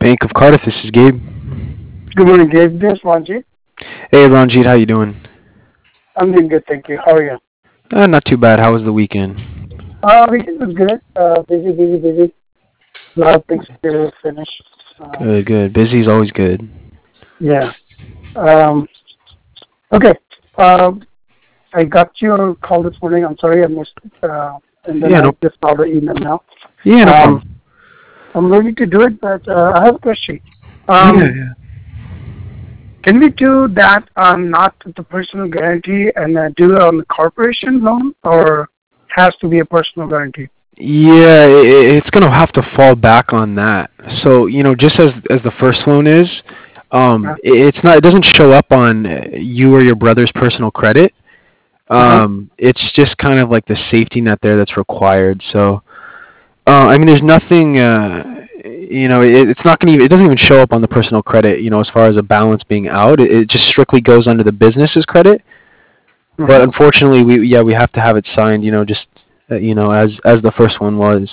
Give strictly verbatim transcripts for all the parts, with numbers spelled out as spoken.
Bank of Cardiff, this is Gabe. Good morning, Gabe. This is Ranjit. Hey, Ranjit, how you doing? I'm doing good, thank you. How are you? Uh, not too bad. How was the weekend? Uh, weekend was good. Uh, busy, busy, busy. A lot of things to finish. Uh, Good, good. Busy is always good. yeah. Um, okay. Um, I got your call this morning. I'm sorry I missed it. Uh, and then Yeah, I no, just saw the email now. yeah, no Um, problem. I'm ready to do it, but uh, I have a question. Yeah, Um, yeah. can we do that on not the personal guarantee and uh, do it on the corporation loan, or has to be a personal guarantee? Yeah, it, it's gonna have to fall back on that. So you know, just as as the first loan is, um, Uh it, it's not. It doesn't show up on uh, you or your brother's personal credit. huh. Um, it's just kind of like the safety net there that's required. So, uh, I mean, there's nothing. Uh, you know, it, it's not gonna. Even, it doesn't even show up on the personal credit. You know, as far as a balance being out, it, it just strictly goes under the business's credit. But Uh-huh. unfortunately, we yeah we have to have it signed. You know, just uh, you know as as the first one was.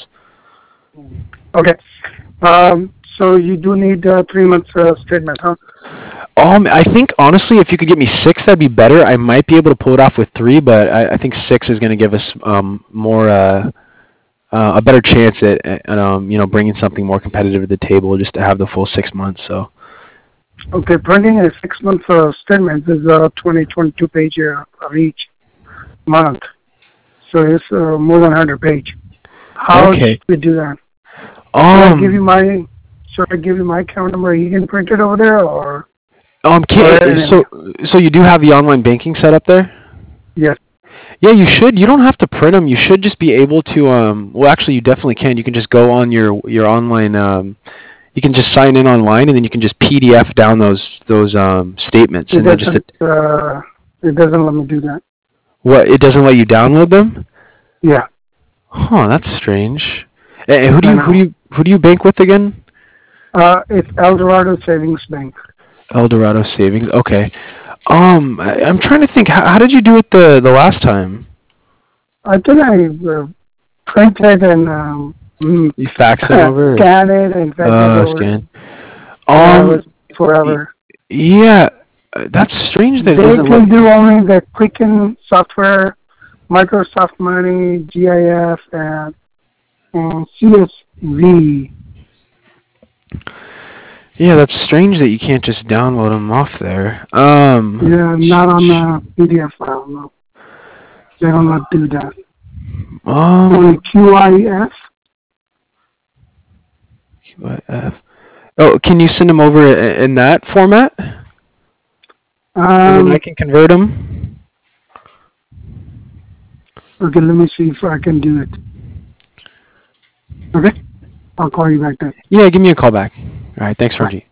Okay. Um, so you do need uh, three months uh, statement, huh? Um, I think honestly, if you could get me six, that'd be better. I might be able to pull it off with three, but I, I think six is going to give us um more uh, uh a better chance at, at um you know bringing something more competitive to the table just to have the full six months. So Okay, printing a six month uh, statement is uh, twenty, twenty-two page uh, of each month. So it's uh, more than one hundred page. How okay. should we do that? Should I give you Um. my should I give you my account number? You can print it over there, or Um. or Can, anyway. so so you do have the online banking set up there? Yes. Yeah, you should. You don't have to print them. You should just be able to. Um. Well, actually, you definitely can. You can just go on your your online. Um. You can just sign in online, and then you can just P D F down those those um statements, It and then just doesn't uh, it doesn't let me do that. what it doesn't let you download them. Yeah, Huh, that's strange. Eh, who do I you who do know. you who do you bank with again? Uh, it's Eldorado Savings Bank. Eldorado Savings. Okay. Um, I, I'm trying to think. How, how did you do it the the last time? I think I uh, printed and um, mm, You faxed it over? Or? scanned it and sent it Uh, over. scan. Yeah, it was Um, y- forever. yeah, uh, that's strange that it They doesn't let. can do only the Quicken software, Microsoft Money, G I F, and, and C S V. Yeah, that's strange that you can't just download them off there. Um, Yeah, not on the P D F file, no. They don't not do that. Only um, Q I F. Q I F. Oh, can you send them over i- in that format, and then I Um, can convert them? okay, let me see if I can do it. Okay? I'll call you back then. Yeah, give me a call back. All right, thanks, Bye. Reggie.